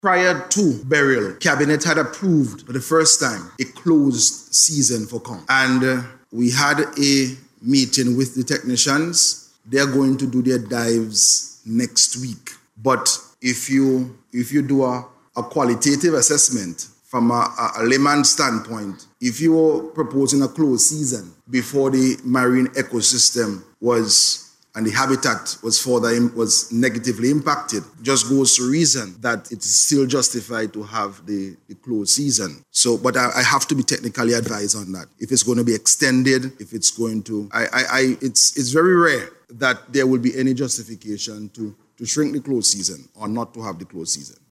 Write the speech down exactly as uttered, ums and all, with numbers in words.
Prior to burial, Cabinet had approved for the first time a closed season for Kong. And uh, we had a meeting with the technicians. They're going to do their dives next week. But if you if you do a, a qualitative assessment from a, a, a layman standpoint, if you were proposing a closed season before the marine ecosystem was and the habitat was further was negatively impacted, just goes to reason that it is still justified to have the, the closed season. So, but I, I have to be technically advised on that. If it's going to be extended, if it's going to, I, I, I it's it's very rare that there will be any justification to to shrink the closed season or not to have the closed season.